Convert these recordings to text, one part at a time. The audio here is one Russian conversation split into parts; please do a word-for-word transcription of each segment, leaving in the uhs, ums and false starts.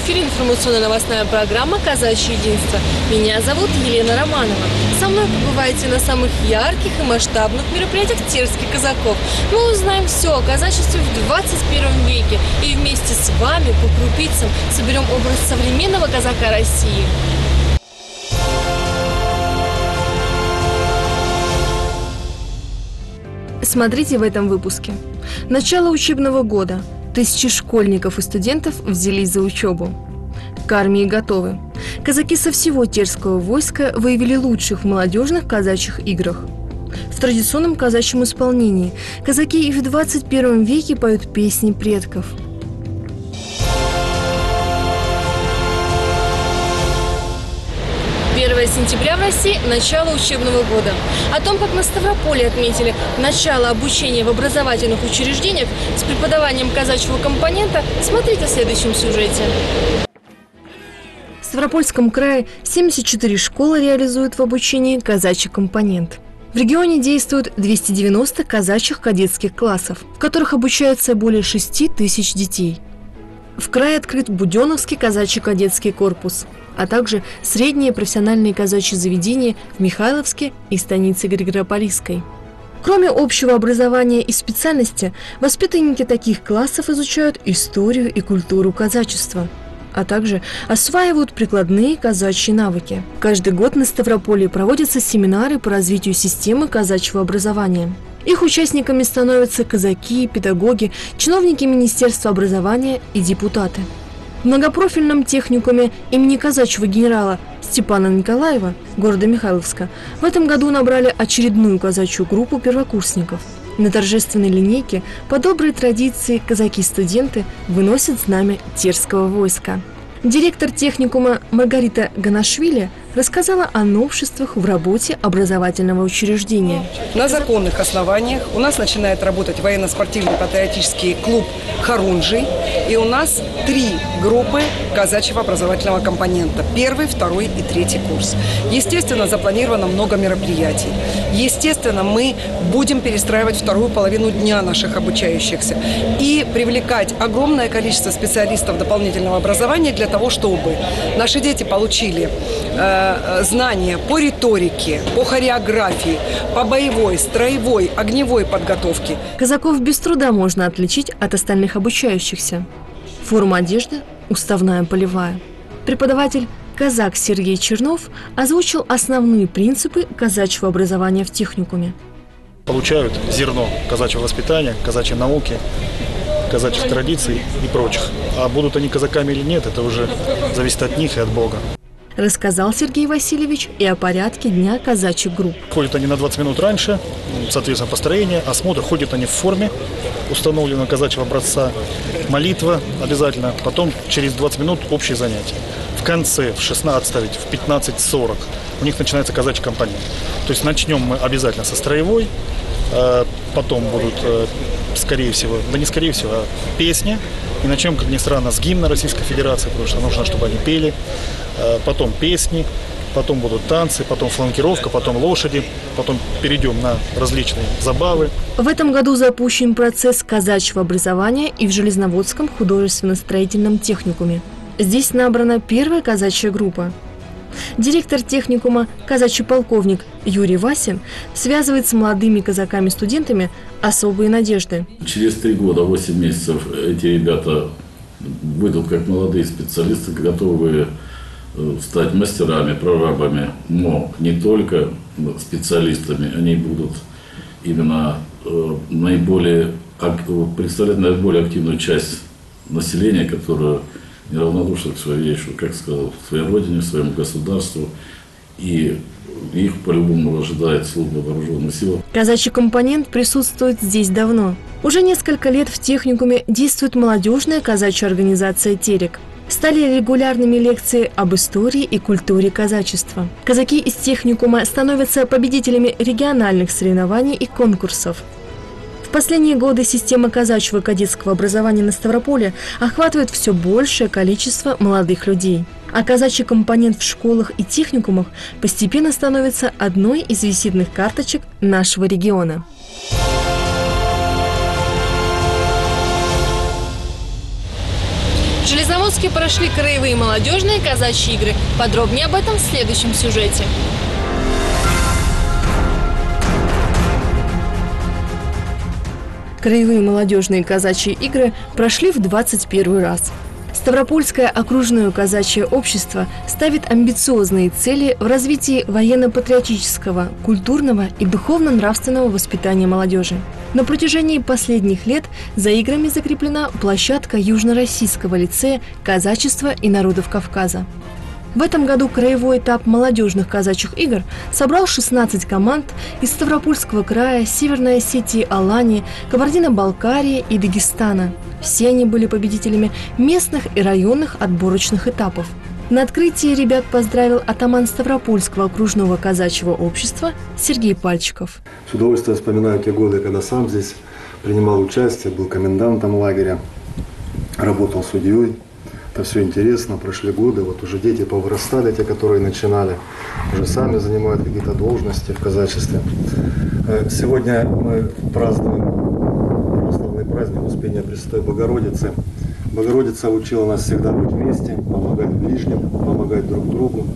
эфире информационно-новостная программа «Казачье единство». Меня зовут Елена Романова. Со мной побывайте на самых ярких и масштабных мероприятиях терских казаков. Мы узнаем все о казачестве в двадцать первом веке и вместе с вами по крупицам соберем образ современного казака России. Смотрите в этом выпуске. Начало учебного года. Тысячи школьников и студентов взялись за учебу. К армии готовы. Казаки со всего Терского войска выявили лучших в молодежных казачьих играх. В традиционном казачьем исполнении казаки и в двадцать первом веке поют песни предков. первое сентября в России – начало учебного года. О том, как на Ставрополе отметили начало обучения в образовательных учреждениях с преподаванием казачьего компонента, смотрите в следующем сюжете. В Ставропольском крае семьдесят четыре школы реализуют в обучении казачий компонент. В регионе действуют двести девяносто казачьих кадетских классов, в которых обучается более шести тысяч детей. В крае открыт Буденновский казачий кадетский корпус, а также средние профессиональные казачьи заведения в Михайловске и станице Григорополисской. Кроме общего образования и специальности, воспитанники таких классов изучают историю и культуру казачества, а также осваивают прикладные казачьи навыки. Каждый год на Ставрополе проводятся семинары по развитию системы казачьего образования. Их участниками становятся казаки, педагоги, чиновники Министерства образования и депутаты. В многопрофильном техникуме имени казачьего генерала Степана Николаева города Михайловска в этом году набрали очередную казачью группу первокурсников. На торжественной линейке по доброй традиции казаки-студенты выносят знамя Терского войска. Директор техникума Маргарита Ганашвили рассказала о новшествах в работе образовательного учреждения. На законных основаниях у нас начинает работать военно-спортивный патриотический клуб «Хорунжий». И у нас три группы казачьего образовательного компонента. Первый, второй и третий курс. Естественно, запланировано много мероприятий. Естественно, мы будем перестраивать вторую половину дня наших обучающихся и привлекать огромное количество специалистов дополнительного образования для того, чтобы наши дети получили э, знания по риторике, по хореографии, по боевой, строевой, огневой подготовке. Казаков без труда можно отличить от остальных обучающихся. Форма одежды – уставная полевая. Преподаватель казак Сергей Чернов озвучил основные принципы казачьего образования в техникуме. Получают зерно казачьего воспитания, казачьей науки, казачьих традиций и прочих. А будут они казаками или нет, это уже зависит от них и от Бога. Рассказал Сергей Васильевич и о порядке дня казачьих групп. Ходят они на двадцать минут раньше, соответственно, построение, осмотр. Ходят они в форме установленного казачьего образца, молитва обязательно, потом через двадцать минут общие занятия. В конце, в шестнадцать, в пятнадцать сорок у них начинается казачий компонент. То есть начнем мы обязательно со строевой, потом будут, скорее всего, да не скорее всего, а песни. И начнем, как ни странно, с гимна Российской Федерации, потому что нужно, чтобы они пели. Потом песни, потом будут танцы, потом фланкировка, потом лошади, потом перейдем на различные забавы. В этом году запущен процесс казачьего образования и в Железноводском художественно-строительном техникуме. Здесь набрана первая казачья группа. Директор техникума, казачий полковник Юрий Васин, связывает с молодыми казаками-студентами особые надежды. Через три года, восемь месяцев эти ребята выйдут как молодые специалисты, готовые стать мастерами, прорабами, но не только специалистами, они будут именно наиболее, представлять наиболее активную часть населения, которая неравнодушна к своей, как сказал, своей родине, своему государству, и их по-любому ожидает служба вооруженных сил. Казачий компонент присутствует здесь давно. Уже несколько лет в техникуме действует молодежная казачья организация «Терек». Стали регулярными лекции об истории и культуре казачества. Казаки из техникума становятся победителями региональных соревнований и конкурсов. В последние годы система казачьего кадетского образования на Ставрополе охватывает все большее количество молодых людей. А казачий компонент в школах и техникумах постепенно становится одной из визитных карточек нашего региона. Ставропольске прошли краевые молодежные казачьи игры. Подробнее об этом в следующем сюжете. Краевые молодежные казачьи игры прошли в двадцать первый раз. Ставропольское окружное казачье общество ставит амбициозные цели в развитии военно-патриотического, культурного и духовно-нравственного воспитания молодежи. На протяжении последних лет за играми закреплена площадка Южно-Российского лицея казачества и народов Кавказа. В этом году краевой этап молодежных казачьих игр собрал шестнадцать команд из Ставропольского края, Северной Осетии, Алании, Кабардино-Балкарии и Дагестана. Все они были победителями местных и районных отборочных этапов. На открытии ребят поздравил атаман Ставропольского окружного казачьего общества Сергей Пальчиков. С удовольствием вспоминаю те годы, когда сам здесь принимал участие, был комендантом лагеря, работал судьей. Это все интересно, прошли годы, вот уже дети повырастали, те, которые начинали, уже сами занимают какие-то должности в казачестве. Сегодня мы празднуем православный праздник Успения Пресвятой Богородицы. Богородица учила нас всегда быть вместе, помогать ближним, помогать друг другу.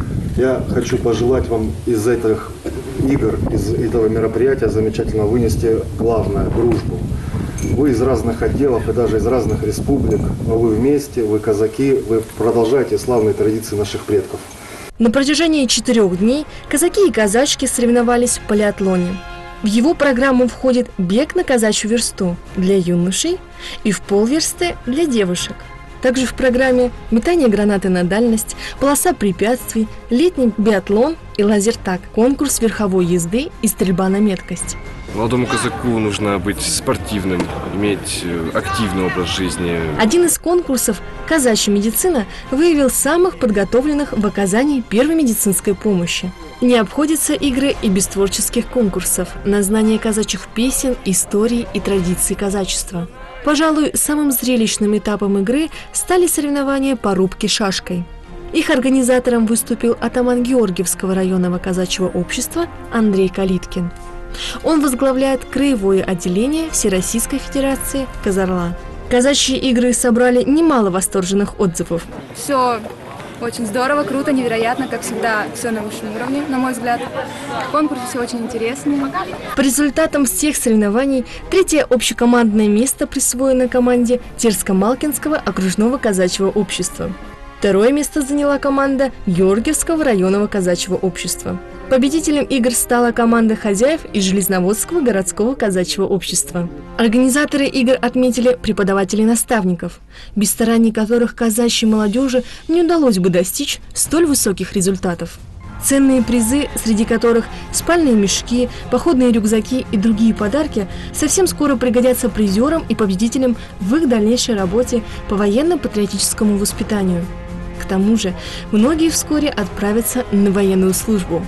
Я хочу пожелать вам из этих игр, из этого мероприятия замечательно вынести главное – дружбу. Вы из разных отделов и даже из разных республик, но вы вместе, вы казаки, вы продолжаете славные традиции наших предков. На протяжении четырех дней казаки и казачки соревновались в полиатлоне. В его программу входит бег на казачью версту для юношей и в полверсты для девушек. Также в программе метание гранаты на дальность, полоса препятствий, летний биатлон и лазертаг, конкурс верховой езды и стрельба на меткость. Молодому казаку нужно быть спортивным, иметь активный образ жизни. Один из конкурсов «Казачья медицина» выявил самых подготовленных в оказании первой медицинской помощи. Не обходятся игры и без творческих конкурсов на знание казачьих песен, историй и традиций казачества. Пожалуй, самым зрелищным этапом игры стали соревнования по рубке шашкой. Их организатором выступил атаман Георгиевского районного казачьего общества Андрей Калиткин. Он возглавляет краевое отделение Всероссийской Федерации Казарла. Казачьи игры собрали немало восторженных отзывов. Все очень здорово, круто, невероятно, как всегда, все на высшем уровне, на мой взгляд. Конкурсы все очень интересные. По результатам всех соревнований третье общекомандное место присвоено команде Терско-Малкинского окружного казачьего общества. Второе место заняла команда Георгиевского районного казачьего общества. Победителем игр стала команда хозяев из Железноводского городского казачьего общества. Организаторы игр отметили преподавателей-наставников, без стараний которых казачьей молодежи не удалось бы достичь столь высоких результатов. Ценные призы, среди которых спальные мешки, походные рюкзаки и другие подарки, совсем скоро пригодятся призерам и победителям в их дальнейшей работе по военно-патриотическому воспитанию. К тому же, многие вскоре отправятся на военную службу.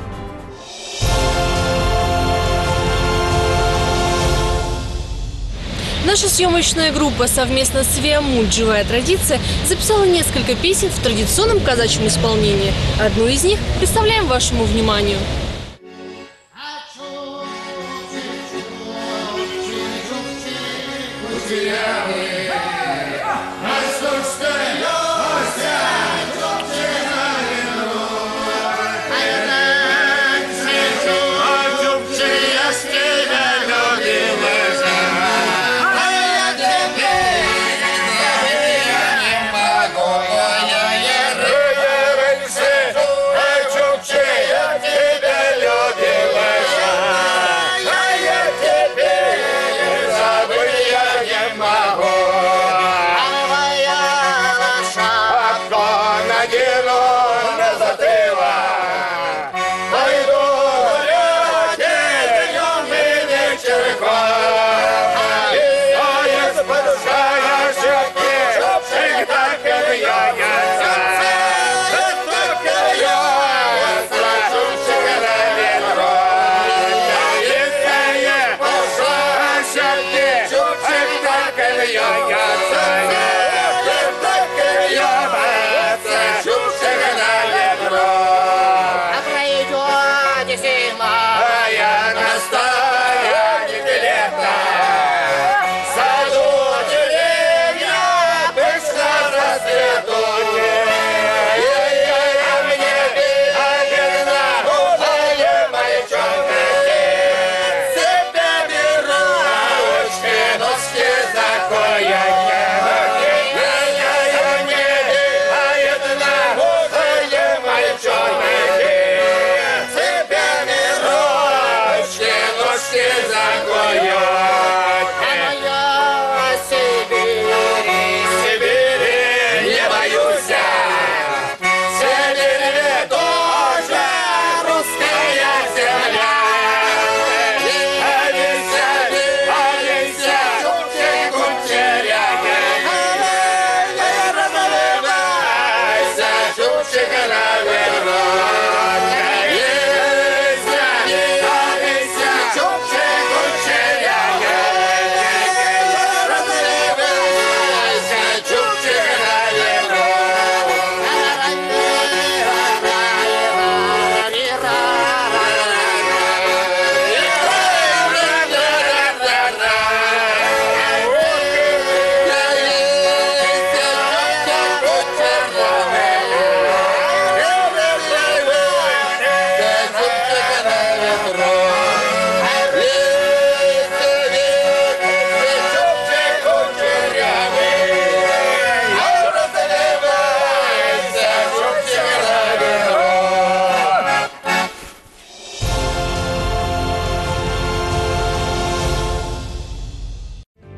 Наша съемочная группа совместно с Виамульт «Живая традиция» записала несколько песен в традиционном казачьем исполнении. Одну из них представляем вашему вниманию. Саду деревья пышно расцветают.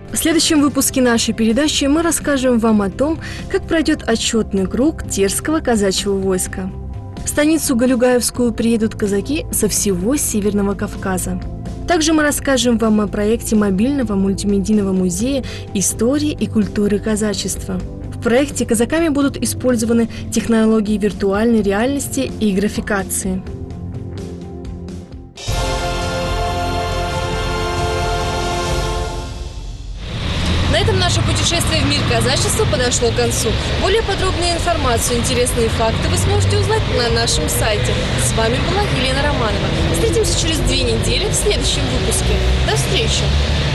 В следующем выпуске нашей передачи мы расскажем вам о том, как пройдет отчетный круг Терского казачьего войска. В станицу Галюгаевскую приедут казаки со всего Северного Кавказа. Также мы расскажем вам о проекте мобильного мультимедийного музея истории и культуры казачества. В проекте казаками будут использованы технологии виртуальной реальности и графикации. На этом наше путешествие в мир казачества подошло к концу. Более подробную информацию, интересные факты вы сможете узнать на нашем сайте. С вами была Елена Романова. Встретимся через две недели в следующем выпуске. До встречи!